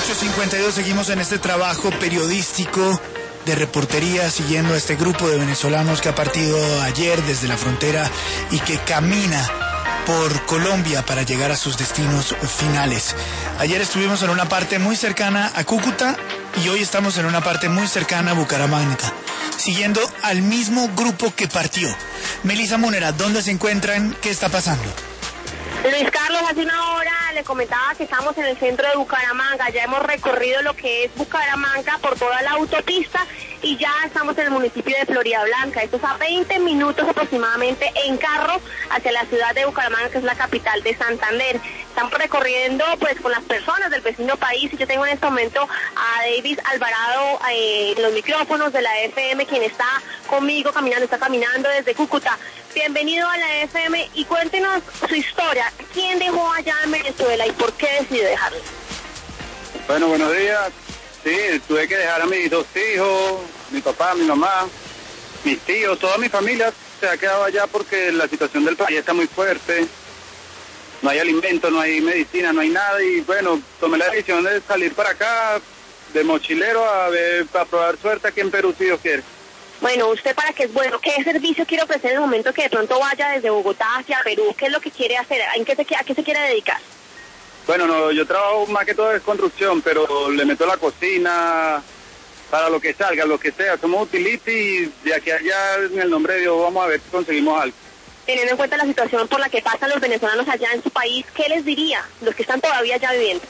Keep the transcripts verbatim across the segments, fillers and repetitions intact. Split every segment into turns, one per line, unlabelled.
ocho cincuenta y dos, seguimos en este trabajo periodístico de reportería siguiendo a este grupo de venezolanos que ha partido ayer desde la frontera y que camina por Colombia para llegar a sus destinos finales. Ayer estuvimos en una parte muy cercana a Cúcuta y hoy estamos en una parte muy cercana a Bucaramanga, siguiendo al mismo grupo que partió. Melissa Munera, ¿dónde se encuentran? ¿Qué está pasando?
Luis Carlos, hace una hora le comentaba que estamos en el centro de Bucaramanga. Ya hemos recorrido lo que es Bucaramanga por toda la autopista y ya estamos en el municipio de Floridablanca. Esto es a veinte minutos aproximadamente en carro hacia la ciudad de Bucaramanga, que es la capital de Santander. Estamos recorriendo pues con las personas del vecino país y yo tengo en este momento a David Alvarado eh, en los micrófonos de la F M, quien está conmigo caminando, está caminando desde Cúcuta. Bienvenido a la F M y cuéntenos su historia. ¿Quién dejó allá en Venezuela y por qué decidió dejarlo?
Bueno, buenos días. Sí, tuve que dejar a mis dos hijos, mi papá, mi mamá, mis tíos, toda mi familia se ha quedado allá porque la situación del país está muy fuerte. No hay alimento, no hay medicina, no hay nada y bueno, tomé la decisión de salir para acá de mochilero a, ver, a probar suerte aquí en Perú si Dios quiere.
Bueno, ¿usted para qué es bueno? ¿Qué servicio quiere ofrecer en el momento que de pronto vaya desde Bogotá hacia Perú? ¿Qué es lo que quiere hacer? ¿En qué se, ¿A qué se quiere dedicar?
Bueno, no, yo trabajo más que todo en construcción, pero le meto la cocina para lo que salga, lo que sea. Somos utility y de aquí a allá, en el nombre de Dios, vamos a ver si conseguimos algo.
Teniendo en cuenta la situación por la que pasan los venezolanos allá en su país, ¿qué les diría los que están todavía allá viviendo?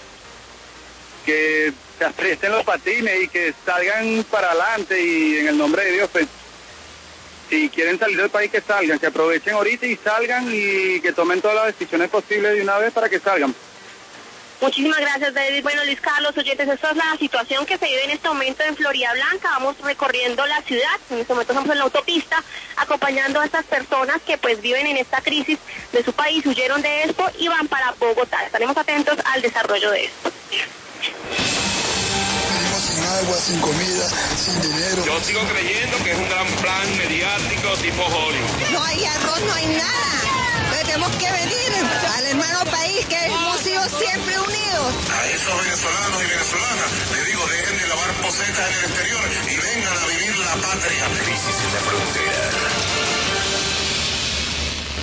Que se apresten los patines y que salgan para adelante y en el nombre de Dios, pues, si quieren salir del país que salgan, que aprovechen ahorita y salgan y que tomen todas las decisiones posibles de una vez para que salgan.
Muchísimas gracias, David. Bueno, Luis Carlos, oyentes, esta es la situación que se vive en este momento en Floridablanca. Vamos recorriendo la ciudad, en este momento estamos en la autopista, acompañando a estas personas que pues viven en esta crisis de su país, huyeron de esto y van para Bogotá. Estaremos atentos al desarrollo de esto.
Sin agua, sin comida, sin dinero.
Yo sigo creyendo que es un gran plan mediático tipo Hollywood.
No hay arroz, no hay nada. Tenemos que venir al hermano país que hemos sido siempre unidos.
A esos venezolanos y venezolanas les digo, dejen de lavar posetas en el exterior y vengan a vivir la patria.
Crisis en la frontera.